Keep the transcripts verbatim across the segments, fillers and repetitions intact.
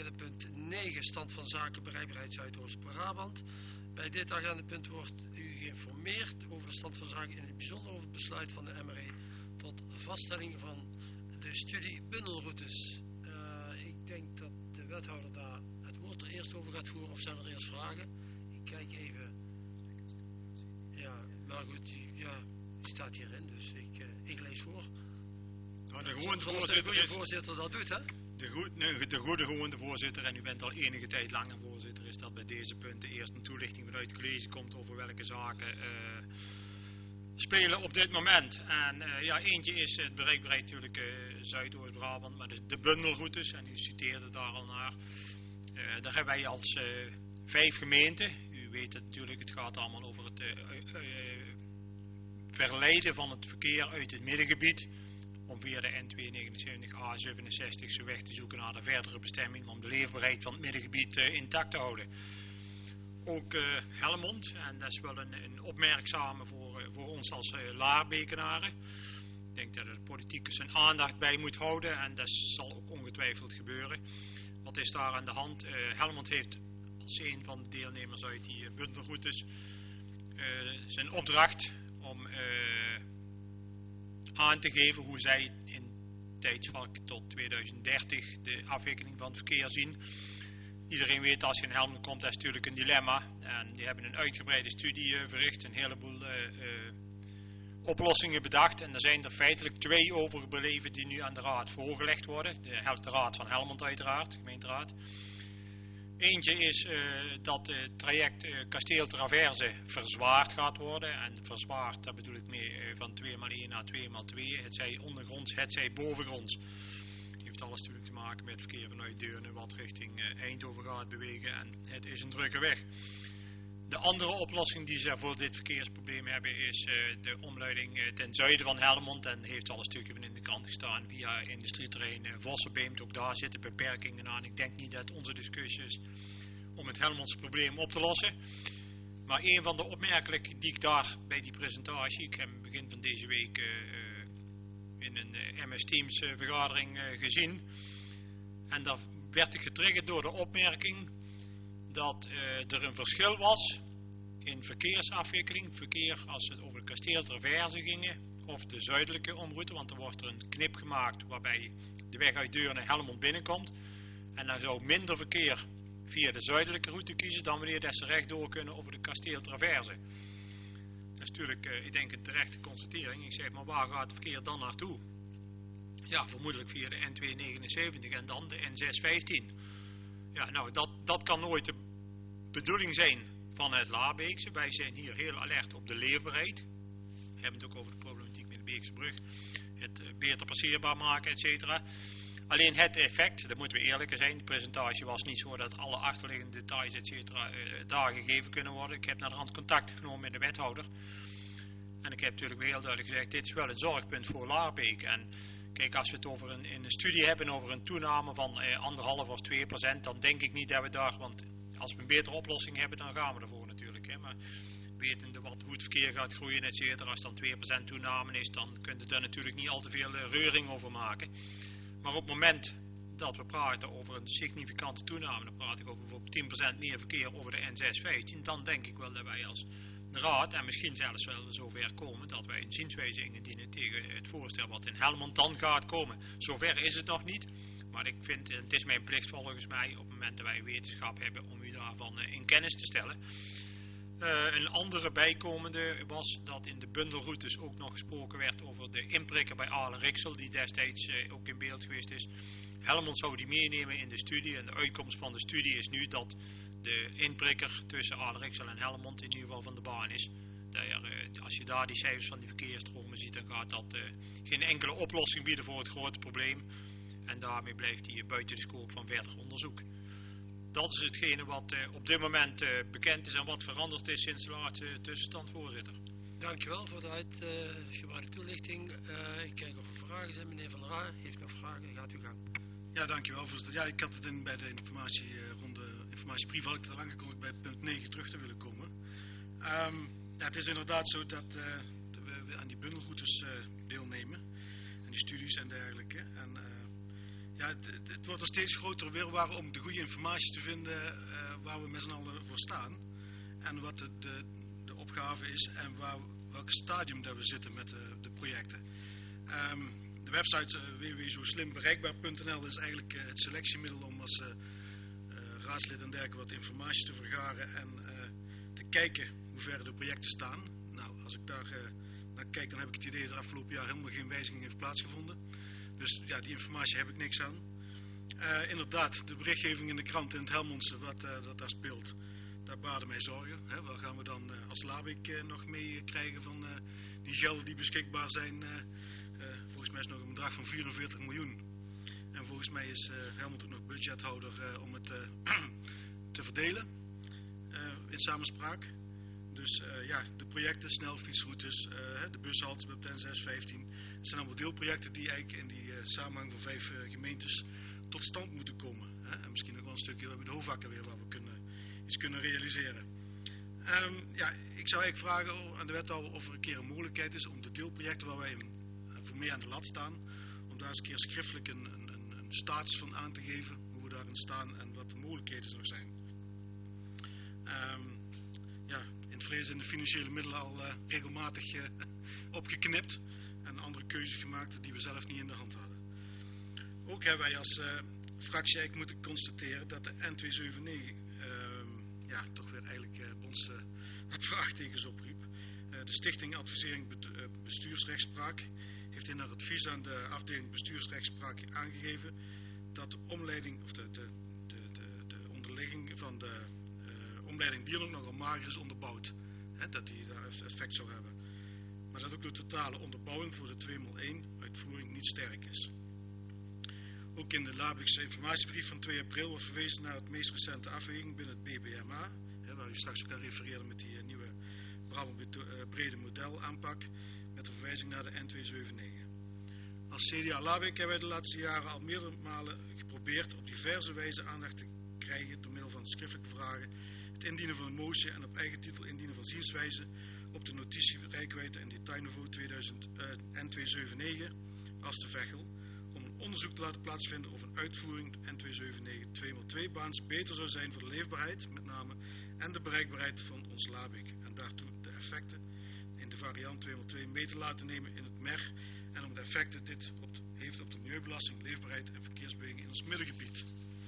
agendapunt negen, stand van zaken bereikbaarheid Zuidoost-Brabant. Bij dit agendapunt wordt u geïnformeerd over de stand van zaken, in het bijzonder over het besluit van de M R E tot vaststelling van de studie bundelroutes. Uh, ik denk dat de wethouder daar het woord er eerst over gaat voeren, of zijn er eerst vragen? Ik kijk even. Ja, maar goed, die, ja, die staat hierin, dus ik, uh, ik lees voor. Nou, de gewone voorzitter, de voorzitter dat doet, hè? De, goed, nee, de goede gewone voorzitter, en u bent al enige tijd langer voorzitter, is dat bij deze punten eerst een toelichting vanuit het college komt over welke zaken uh, spelen op dit moment. En uh, ja, eentje is het bereikbaarheid natuurlijk uh, Zuidoost-Brabant, maar de, de bundelroutes, en u citeerde daar al naar. Uh, daar hebben wij als uh, vijf gemeenten, u weet het natuurlijk, het gaat allemaal over het uh, uh, verleiden van het verkeer uit het middengebied, om via de N tweehonderdnegenenzeventig A zevenenzestig zijn weg te zoeken naar de verdere bestemming, om de leefbaarheid van het middengebied uh, intact te houden. Ook uh, Helmond, en dat is wel een, een opmerkzame voor, uh, voor ons als uh, Laarbekenaren. Ik denk dat de politiek zijn aandacht bij moet houden, en dat zal ook ongetwijfeld gebeuren. Wat is daar aan de hand? Uh, Helmond heeft als een van de deelnemers uit die uh, bundelroutes uh, zijn opdracht om uh, aan te geven hoe zij in tijdsvak tot tweeduizend dertig de afwikkeling van het verkeer zien. Iedereen weet, als je in Helmond komt, dat is natuurlijk een dilemma. En die hebben een uitgebreide studie uh, verricht, een heleboel uh, uh, oplossingen bedacht. En er zijn er feitelijk twee overgebleven die nu aan de raad voorgelegd worden. De, de raad van Helmond uiteraard, de gemeenteraad. Eentje is uh, dat het traject uh, Kasteel Traverse verzwaard gaat worden. En verzwaard, daar bedoel ik mee uh, van twee maal één naar twee maal twee. Het zij ondergronds, het zij bovengronds. Heeft alles natuurlijk te maken met verkeer vanuit Deurne wat richting uh, Eindhoven gaat bewegen. En het is een drukke weg. De andere oplossing die ze voor dit verkeersprobleem hebben is uh, de omleiding uh, ten zuiden van Helmond. En heeft al een stukje van in de krant gestaan via industrieterrein uh, Vossenbeemt. Ook daar zitten beperkingen aan. Ik denk niet dat onze discussie is om het Helmondse probleem op te lossen. Maar een van de opmerkelijke die ik daar bij die presentatie, ik heb begin van deze week uh, in een uh, M S Teams uh, vergadering uh, gezien. En daar werd ik getriggerd door de opmerking dat uh, er een verschil was in verkeersafwikkeling, verkeer als het over de Kasteel Traverse gingen of de zuidelijke omroute, want er wordt er een knip gemaakt waarbij de weg uit Deurne Helmond binnenkomt en dan zou minder verkeer via de zuidelijke route kiezen dan wanneer dat ze rechtdoor kunnen over de Kasteel Traverse. Dat is natuurlijk, uh, ik denk, een terechte constatering. Ik zeg, maar waar gaat het verkeer dan naartoe? Ja, vermoedelijk via de N tweehonderdnegenenzeventig en dan de N zeshonderdvijftien. Ja, nou, dat, dat kan nooit de bedoeling zijn van het Laarbeekse. Wij zijn hier heel alert op de leefbaarheid. We hebben het ook over de problematiek met de Beekse brug. Het uh, beter passeerbaar maken, et cetera. Alleen het effect, dat moeten we eerlijk zijn, de presentatie was niet zo dat alle achterliggende details, et cetera, uh, daar gegeven kunnen worden. Ik heb naar de hand contact genomen met de wethouder. En ik heb natuurlijk weer heel duidelijk gezegd, dit is wel een zorgpunt voor Laarbeek. En kijk, als we het over een, in een studie hebben over een toename van eh, anderhalf of twee procent, dan denk ik niet dat we daar, want als we een betere oplossing hebben, dan gaan we ervoor natuurlijk. Hè. Maar wetende wat, hoe het verkeer gaat groeien, et cetera, als dan twee procent toename is, dan kun je er natuurlijk niet al te veel uh, reuring over maken. Maar op het moment dat we praten over een significante toename, dan praat ik over bijvoorbeeld tien procent meer verkeer over de N zeshonderdvijftien, dan denk ik wel dat wij als de raad, en misschien zelfs wel zover komen, dat wij een zienswijze indienen tegen het voorstel wat in Helmond dan gaat komen. Zover is het nog niet, maar ik vind, het is mijn plicht volgens mij, op het moment dat wij wetenschap hebben, om u daarvan in kennis te stellen. Uh, een andere bijkomende was dat in de bundelroutes ook nog gesproken werd over de inprikker bij Aale-Riksel, die destijds uh, ook in beeld geweest is. Helmond zou die meenemen in de studie en de uitkomst van de studie is nu dat de inprikker tussen Aale-Riksel en Helmond in ieder geval van de baan is. Er, uh, als je daar die cijfers van die verkeersstromen ziet, dan gaat dat uh, geen enkele oplossing bieden voor het grote probleem. En daarmee blijft hij buiten de scope van verder onderzoek. Dat is hetgene wat uh, op dit moment uh, bekend is en wat veranderd is sinds de laatste tussenstand, voorzitter. Dankjewel voor de uitgebreide toelichting. Uh, ik kijk of er vragen zijn. Meneer Van der Aa heeft nog vragen. Gaat u gang. Ja, dankjewel, voorzitter. Ja, ik had het in, bij de informatie uh, rond de informatiebrief had ik het al aangekondigd bij punt negen terug te willen komen. Um, ja, het is inderdaad zo dat uh, we aan die bundelroutes uh, deelnemen. En die studies en dergelijke. En uh, ja, het, het wordt een steeds grotere wirwar om de goede informatie te vinden uh, waar we met z'n allen voor staan. En wat de, de, de opgave is en waar, welke stadium dat we zitten met de, de projecten. Um, de website uh, w w w punt zo slim bereikbaar punt n l is eigenlijk uh, het selectiemiddel om als uh, uh, raadslid en dergelijke wat informatie te vergaren en uh, te kijken hoe ver de projecten staan. Nou, als ik daar uh, naar kijk, dan heb ik het idee dat er afgelopen jaar helemaal geen wijziging heeft plaatsgevonden. Dus ja, die informatie heb ik niks aan. Uh, inderdaad, de berichtgeving in de krant in het Helmondse, wat uh, dat daar speelt, daar baden mij zorgen. Hè. Waar gaan we dan uh, als Labik uh, nog mee uh, krijgen van uh, die gelden die beschikbaar zijn? Uh, uh, volgens mij is nog een bedrag van vierenveertig miljoen. En volgens mij is uh, Helmond ook nog budgethouder uh, om het uh, te verdelen uh, in samenspraak. Dus uh, ja, de projecten, snelfietsroutes, uh, de bushaltes met de N zes vijftien. Het zijn allemaal deelprojecten die eigenlijk in die uh, samenhang van vijf uh, gemeentes tot stand moeten komen. Hè? En misschien nog wel een stukje bij de Hoofdakker weer waar we kunnen, iets kunnen realiseren. Um, ja, ik zou eigenlijk vragen aan de wethouder of er een keer een mogelijkheid is om de deelprojecten waar wij in, uh, voor mee aan de lat staan, om daar eens een keer schriftelijk een, een, een status van aan te geven, hoe we daarin staan en wat de mogelijkheden nog zijn. Um, ja, in het verleden zijn de financiële middelen al uh, regelmatig uh, opgeknipt en andere keuzes gemaakt die we zelf niet in de hand hadden. Ook hebben wij als uh, fractie eigenlijk moeten constateren dat de N tweehonderdzevenennegentig uh, ja, toch weer eigenlijk uh, ons uh, wat vraagtekens opriep. Uh, de Stichting Advisering Bestuursrechtspraak heeft in haar advies aan de afdeling bestuursrechtspraak aangegeven dat de omleiding of de, de, de, de, de onderligging van de uh, omleiding dierlijk nogal mager is onderbouwd. Hè, dat die daar effect zou hebben. Maar dat ook de totale onderbouwing voor de twee maal één uitvoering niet sterk is. Ook in de Labikse informatiebrief van twee april wordt verwezen naar het meest recente afweging binnen het B B M A, hè, waar u straks ook aan refereerde met die uh, nieuwe Brabant uh, brede modelaanpak, met de verwijzing naar de N tweehonderdzevenennegentig. Als C D A Labik hebben wij de laatste jaren al meerdere malen geprobeerd op diverse wijze aandacht te krijgen door middel van schriftelijke vragen, het indienen van een motie en op eigen titel indienen van zienswijze op de notitie rijkwijde en detailniveau tweeduizend, uh, N tweehonderdzevenennegentig als de Veghel, om een onderzoek te laten plaatsvinden of een uitvoering N tweehonderdzevenennegentig twee maal twee baans beter zou zijn voor de leefbaarheid, met name, en de bereikbaarheid van ons Labik. En daartoe de effecten in de variant twee maal twee mee te laten nemen in het M E R en om de effecten dit op de, heeft op de milieubelasting, leefbaarheid en verkeersbeweging in ons middengebied.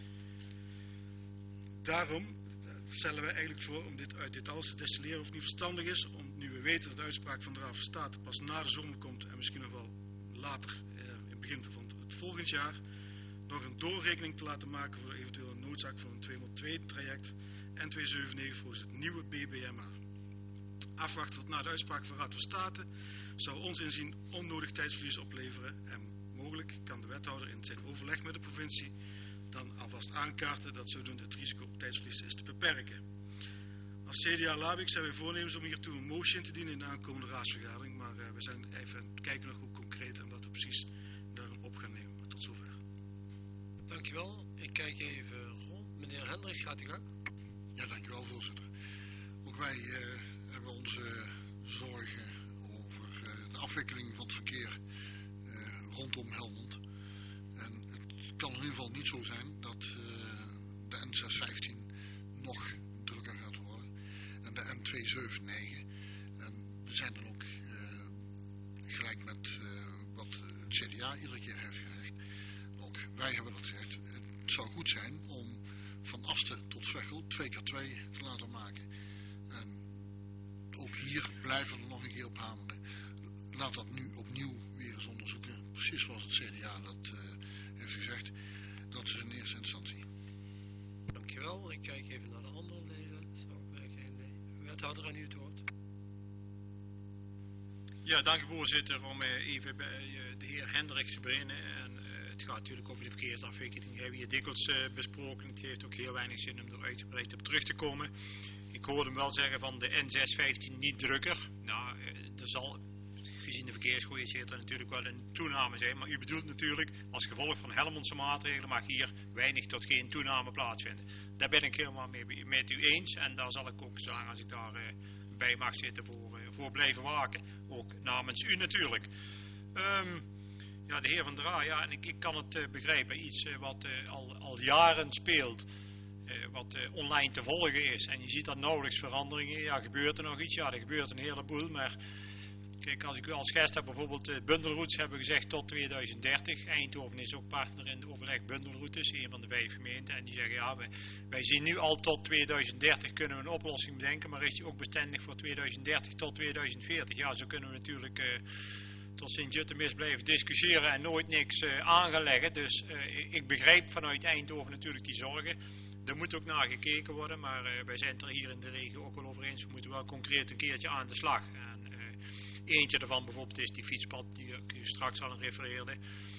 Daarom stellen wij eigenlijk voor om dit uit dit alles te destilleren of het niet verstandig is, om nu we weten dat de uitspraak van de Raad van State pas na de zomer komt en misschien nog wel later, eh, in het begin van het volgend jaar, nog een doorrekening te laten maken voor de eventuele noodzaak van een twee maal twee traject N tweehonderdzevenennegentig volgens het nieuwe B B M A. Afwachten tot na de uitspraak van de Raad van State zou ons inzien onnodig tijdsverlies opleveren en mogelijk kan de wethouder in zijn overleg met de provincie dan alvast aankaarten dat zodoende het risico op tijdsverlies is te beperken. Als C D A Labik zijn wij voornemens om hiertoe een motie in te dienen in de aankomende raadsvergadering, maar uh, we zijn even kijken nog hoe concreet en wat we precies daarin op gaan nemen. Maar tot zover. Dankjewel. Ik kijk even rond. Meneer Hendricks, gaat u gang. Ja, dankjewel voorzitter. Ook wij uh, hebben onze zorgen over uh, de afwikkeling van het verkeer uh, rondom Helmond. En het kan in ieder geval niet zo zijn dat uh, de N zeshonderdvijftien nog drukker gaat worden en de N tweehonderdzevenennegentig. En we zijn dan ook uh, gelijk met uh, wat het C D A iedere keer heeft gezegd. Ook wij hebben dat gezegd. Het zou goed zijn om van Asten tot Veghel twee keer twee te laten maken. En ook hier blijven we er nog een keer op hameren. Laat dat nu opnieuw weer eens onderzoeken. Precies zoals het C D A dat uh, heeft gezegd. Dat is in eerste instantie. Dankjewel. Ik kijk even naar de andere leden. Zou ik merken, nee. Wethouder, aan u het woord. Ja, dank u voorzitter om uh, even bij uh, de heer Hendricks te beginnen. En, uh, het gaat natuurlijk over de verkeersafwikkeling. Die hebben we hier dikwijls uh, besproken. Het heeft ook heel weinig zin om er uitgebreid op terug te komen. Ik hoorde hem wel zeggen van de N zeshonderdvijftien niet drukker. Nou, uh, er zal gezien de verkeersgoeie natuurlijk wel een toename zijn. Maar u bedoelt natuurlijk, als gevolg van Helmondse maatregelen mag hier weinig tot geen toename plaatsvinden. Daar ben ik helemaal mee, met u eens. En daar zal ik ook zeggen, als ik daar uh, bij mag zitten, voor, uh, voor blijven waken. Ook namens u natuurlijk. Um, Ja, de heer Van der Aa, ja, en ik, ik kan het uh, begrijpen. Iets uh, wat uh, al, al jaren speelt, uh, wat uh, online te volgen is. En je ziet dat nauwelijks veranderingen. Ja, gebeurt er nog iets? Ja, er gebeurt een heleboel. Maar kijk, als ik u als gast heb, bijvoorbeeld uh, bundelroutes hebben gezegd tot tweeduizend dertig. Eindhoven is ook partner in de overleg bundelroutes, een van de vijf gemeenten. En die zeggen, ja, wij, wij zien nu al tot tweeduizend dertig kunnen we een oplossing bedenken. Maar is die ook bestendig voor tweeduizend dertig tot tweeduizend veertig? Ja, zo kunnen we natuurlijk... Uh, tot Sint-Jutemis blijven discussiëren en nooit niks uh, aan gaan leggen. Dus uh, ik begrijp vanuit Eindhoven natuurlijk die zorgen. Er moet ook naar gekeken worden, maar uh, wij zijn het er hier in de regio ook wel over eens. We moeten wel concreet een keertje aan de slag. En, uh, eentje daarvan bijvoorbeeld is die fietspad die ik straks al aan refereerde.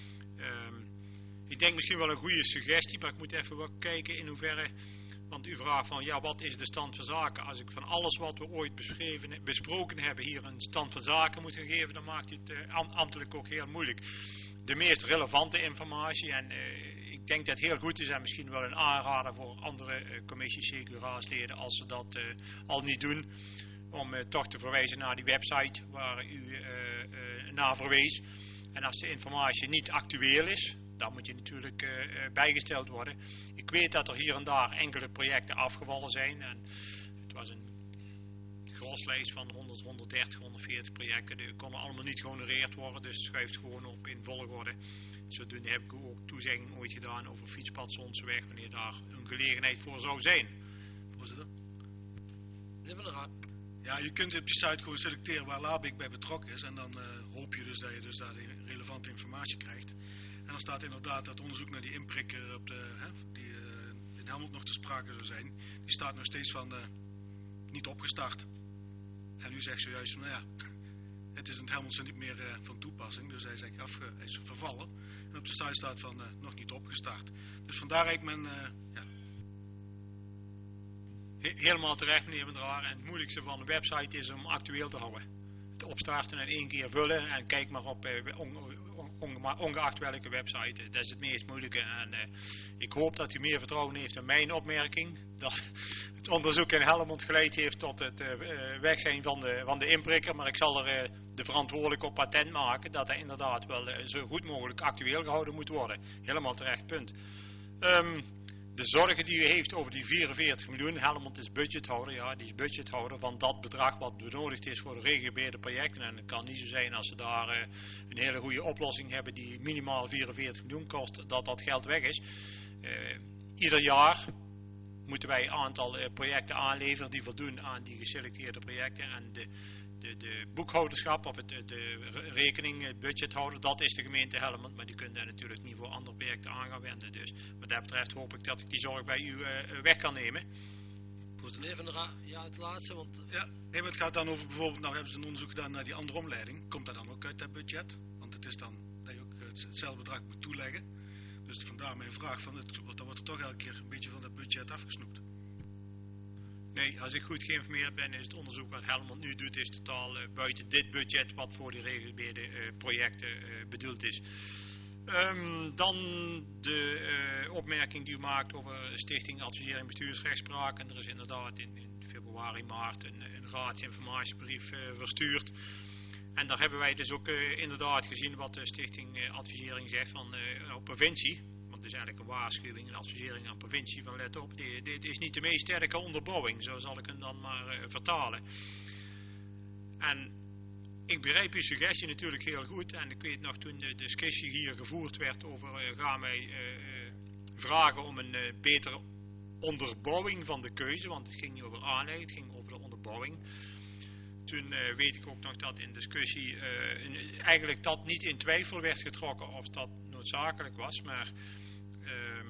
Um, ik denk misschien wel een goede suggestie, maar ik moet even wat kijken in hoeverre... Want u vraagt van, ja, wat is de stand van zaken? Als ik van alles wat we ooit besproken hebben hier een stand van zaken moet geven, dan maakt het uh, ambtelijk ook heel moeilijk. De meest relevante informatie, en uh, ik denk dat het heel goed is en misschien wel een aanrader voor andere uh, commissies, C Q raadsleden, als ze dat uh, al niet doen, om uh, toch te verwijzen naar die website waar u uh, uh, naar verwees. En als de informatie niet actueel is, dan moet je natuurlijk uh, bijgesteld worden. Ik weet dat er hier en daar enkele projecten afgevallen zijn. En het was een groslijst van honderd, honderddertig, honderdveertig projecten. Die konden allemaal niet gehonoreerd worden. Dus het schuift gewoon op in volgorde. Zodoende heb ik ook toezegging ooit gedaan over fietspad Zonseweg. Wanneer daar een gelegenheid voor zou zijn. Voorzitter? Meneer Van der Aa. Ja, je kunt op die site gewoon selecteren waar Labik bij betrokken is. En dan uh, hoop je dus dat je dus daar de relevante informatie krijgt. En dan staat inderdaad dat onderzoek naar die inprikker op de, hè, die uh, in Helmond nog te sprake zou zijn. Die staat nog steeds van uh, niet opgestart. En u zegt zojuist van, nou ja, het is in het Helmondse niet meer uh, van toepassing. Dus hij is eigenlijk afge, hij is vervallen. En op de site staat van uh, nog niet opgestart. Dus vandaar eigenlijk men, uh, ja. Helemaal terecht, meneer Van der Aa. En het moeilijkste van de website is om actueel te houden. Het opstarten en één keer vullen en kijk maar op uh, on, on, on, ongeacht welke website. Dat is het meest moeilijke. En uh, ik hoop dat u meer vertrouwen heeft in mijn opmerking. Dat het onderzoek in Helmond geleid heeft tot het uh, weg zijn van de, van de inprikker. Maar ik zal er uh, de verantwoordelijke op patent maken dat hij inderdaad wel uh, zo goed mogelijk actueel gehouden moet worden. Helemaal terecht, punt. Um, De zorgen die u heeft over die vierenveertig miljoen, Helmond is budgethouder, ja, die is budgethouder van dat bedrag wat benodigd is voor de regiobeheerde projecten. En het kan niet zo zijn als ze daar uh, een hele goede oplossing hebben die minimaal vierenveertig miljoen kost, dat dat geld weg is. Uh, ieder jaar moeten wij een aantal uh, projecten aanleveren die voldoen aan die geselecteerde projecten. En de, de, de boekhouderschap of het, de rekening, het budgethouder, dat is de gemeente Helmond. Maar die kunnen daar natuurlijk niet voor andere projecten aan gaan wenden. Dus wat dat betreft hoop ik dat ik die zorg bij u uh, weg kan nemen. Meneer Van der Aa, ja, het laatste, want... Ja, nee, maar het gaat dan over bijvoorbeeld, nou hebben ze een onderzoek gedaan naar die andere omleiding. Komt dat dan ook uit dat budget? Want het is dan dat je ook hetzelfde bedrag moet toeleggen. Dus vandaar mijn vraag, van het, dan wordt er toch elke keer een beetje van dat budget afgesnoept. Nee, als ik goed geïnformeerd ben, is het onderzoek wat Helmond nu doet, is totaal uh, buiten dit budget wat voor die regiobeheerde uh, projecten uh, bedoeld is. Um, dan de uh, opmerking die u maakt over Stichting Advisering Bestuursrechtspraak. En er is inderdaad in, in februari, maart een, een raadsinformatiebrief uh, verstuurd. En daar hebben wij dus ook uh, inderdaad gezien wat de Stichting uh, Advisering zegt van uh, op provincie. Want het is eigenlijk een waarschuwing, een advisering aan provincie van let op, dit, dit is niet de meest sterke onderbouwing, zo zal ik hem dan maar uh, vertalen. En ik begrijp uw suggestie natuurlijk heel goed en ik weet nog toen de discussie hier gevoerd werd over uh, gaan wij uh, vragen om een uh, betere onderbouwing van de keuze, want het ging niet over aanleiding, het ging over de onderbouwing. Toen uh, weet ik ook nog dat in discussie uh, in, eigenlijk dat niet in twijfel werd getrokken of dat noodzakelijk was, maar uh,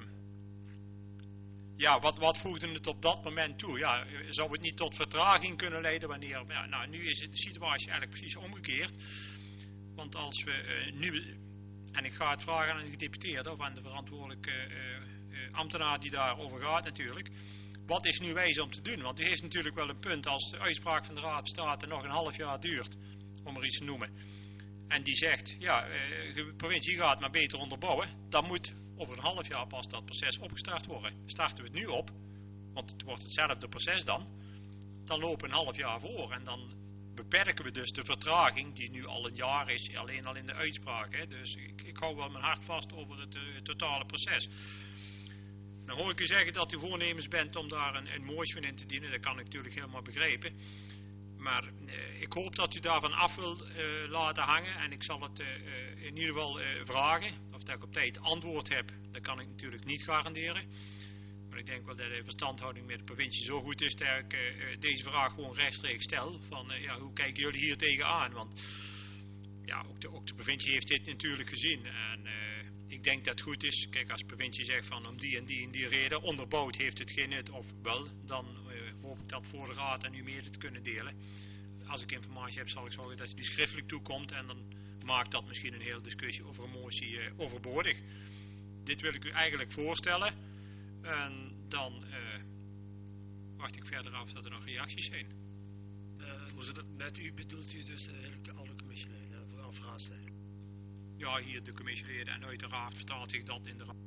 ja, wat, wat voegde het op dat moment toe? Ja, zou het niet tot vertraging kunnen leiden wanneer, ja, nou nu is het de situatie eigenlijk precies omgekeerd, want als we uh, nu, en ik ga het vragen aan de gedeputeerde of aan de verantwoordelijke uh, uh, ambtenaar die daarover gaat natuurlijk, wat is nu wijs om te doen? Want u heeft natuurlijk wel een punt als de uitspraak van de Raad van State nog een half jaar duurt, om er iets te noemen. En die zegt, ja, de provincie gaat maar beter onderbouwen. Dan moet over een half jaar pas dat proces opgestart worden. Starten we het nu op, want het wordt hetzelfde proces dan. Dan lopen we een half jaar voor en dan beperken we dus de vertraging die nu al een jaar is, alleen al in de uitspraak. Hè. Dus ik, ik hou wel mijn hart vast over het, uh, het totale proces. Dan hoor ik u zeggen dat u voornemens bent om daar een, een motion in te dienen. Dat kan ik natuurlijk helemaal begrijpen. Maar uh, ik hoop dat u daarvan af wil uh, laten hangen. En ik zal het uh, uh, in ieder geval uh, vragen. Of dat ik op tijd antwoord heb, dat kan ik natuurlijk niet garanderen. Maar ik denk wel dat de verstandhouding met de provincie zo goed is dat ik uh, deze vraag gewoon rechtstreeks stel. Van uh, ja, hoe kijken jullie hier tegenaan? Want ja, ook de, ook de provincie heeft dit natuurlijk gezien. En uh, ik denk dat het goed is. Kijk, als de provincie zegt van om die en die en die reden onderbouwd heeft het geen nut of wel, dan uh, hoop ik dat voor de raad en u mede te kunnen delen. Als ik informatie heb, zal ik zorgen dat die schriftelijk toekomt en dan maakt dat misschien een hele discussie over een motie uh, overbodig. Dit wil ik u eigenlijk voorstellen en dan uh, wacht ik verder af dat er nog reacties zijn. Uh, met u bedoelt u dus uh, alle commissieleden, vooral raadsleden? Ja, hier de commissieleden en uiteraard vertaalt zich dat in de raad.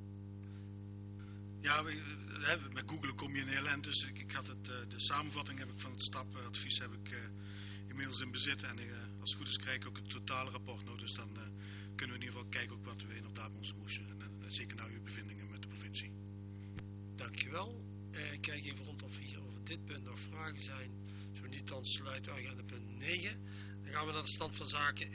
Ja, we, met Google kom je in heel eind, dus ik, ik had het, uh, de samenvatting heb ik van het stapadvies heb ik uh, inmiddels in bezit en uh, als het goed is krijg ik ook het totale rapport nog, dus dan uh, kunnen we in ieder geval kijken ook wat we inderdaad met onze moesten en uh, zeker naar uw bevindingen met de provincie. Dankjewel. Uh, ik kijk even rond of hier over dit punt nog vragen zijn. Zo niet, dan sluiten we agenda punt negen. Dan gaan we naar de stand van zaken